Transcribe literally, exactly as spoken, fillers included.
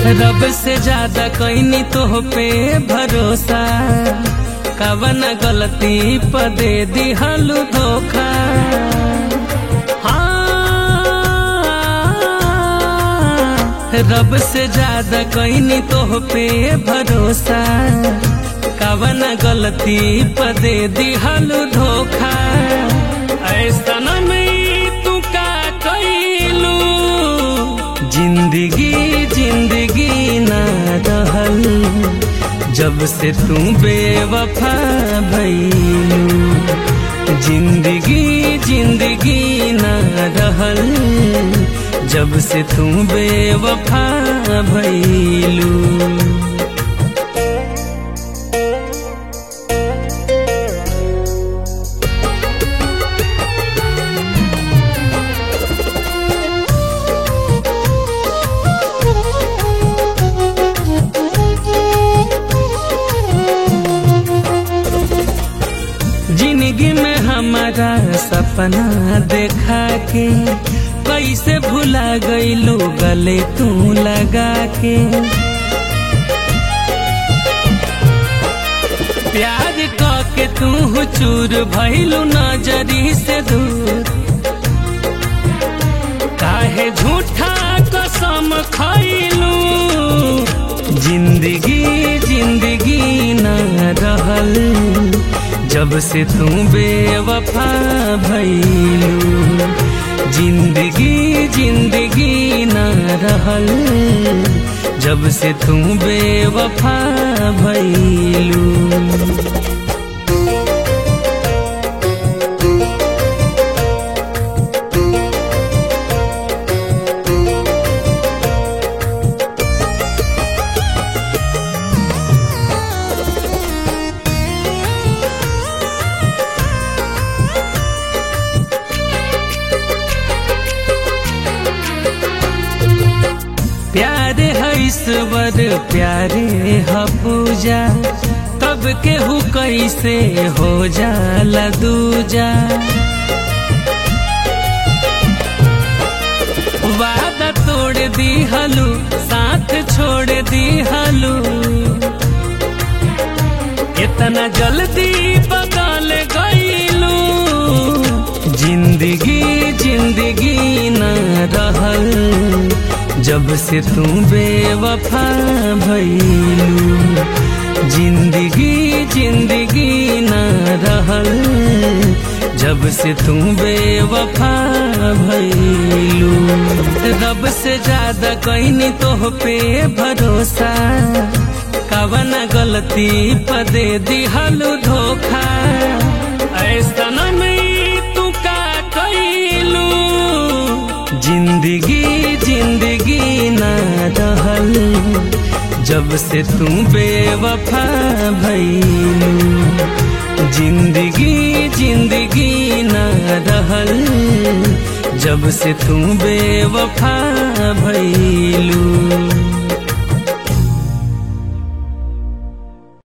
रब से ज्यादा कईनी तो पे भरोसा, कवन गलती पर दे दिहलु धोखा। रब से ज्यादा कईनी तो पे भरोसा, कवन गलती पर दे दिहलु धोखा। ऐसा में तू का कइलू, जिंदगी जिंदगी ना रहल, जब से तू बेवफा भइलू। जिंदगी जिंदगी ना रहल, जब से तू बेवफा भइलू। जिंदगी में हमारा सपना देखा के कैसे भुला गईलू गले तू लगा के। प्यार के तू चूर भइलू नजरी से दूर, काहे झूठा कसम खइलू। जिंदगी जिंदगी ना रहल, जब से तू बेवफा भइलू। जिंदगी जिंदगी ना रहल, जब से तू बेवफा भइलू। प्यारे है ईश्वर प्यारे है पूजा, तब केहू कैसे हो जाला दूजा। वादा तोड़ दी हलू, साथ छोड़ दी हलू, इतना जल्दी बदल गईलू। जिंदगी जिंदगी ना रहल, जब से तू बेवफा भइलू। जिंदगी जिंदगी ना रहल, जब से तू बेवफा भइलू। रब से ज्यादा कईनी तो पे भरोसा, कवन गलती पर दे दिहलु धोखा। ऐसा में तू का कइलू, जिंदगी जिंदगी ना रहल, जब से तू बेवफा भइलू। जिंदगी जिंदगी ना रहल, जब से तू बेवफा भइलू।